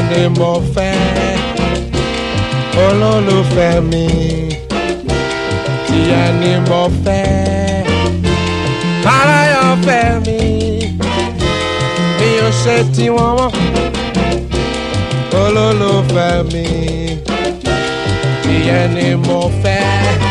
ni mo fẹ́ olólùfẹ́ mi tìyẹ ni mo fẹ́ aláyọ̀fẹ́ mi mi ò ṣe tiwọn mọ́ olólùfẹ́ mi tìyẹ ni mo fẹ́.